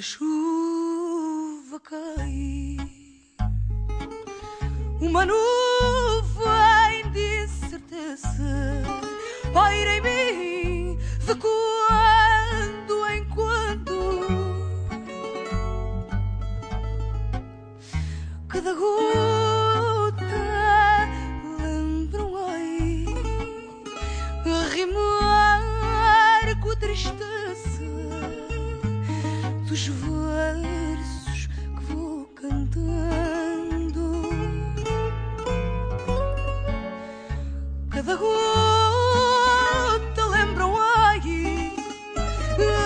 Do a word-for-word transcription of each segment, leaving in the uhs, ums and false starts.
chuva cai, uma nuvem de incerteza paira em mim de quando em quando. Cada gota lembra-me a rimar com a tristeza dos versos que vou cantando. Cada gota lembra-me a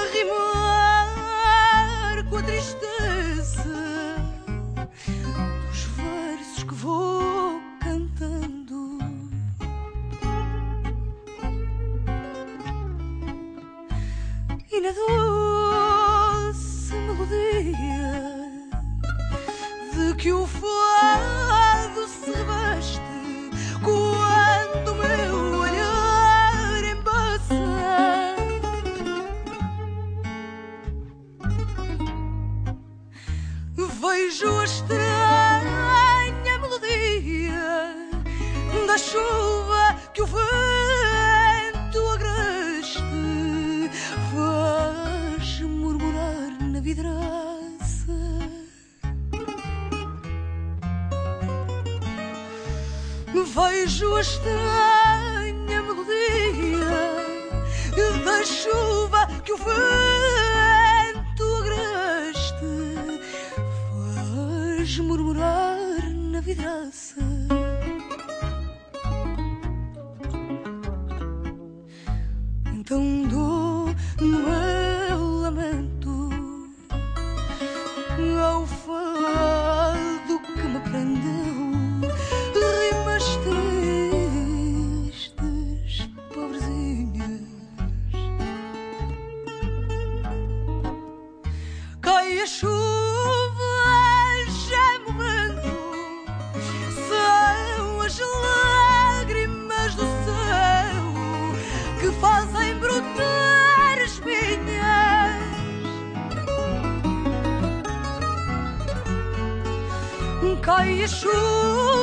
rimar com a tristeza dos versos que vou cantando. E na doce melodia de que o fado se reveste quando o meu olhar embaça, vejo a estranha melodia da chuva que o vento agreste faz murmurar na vidraça. Vejo a estranha melodia da chuva que o vento agreste faz murmurar na vidraça. Então dou no meu lamento ao fado que me prendeu rimas tristes, pobrezinhas. Cai a chuva já morrendo, são as lágrimas do céu que fazem brotar as minhas. Cai a chuva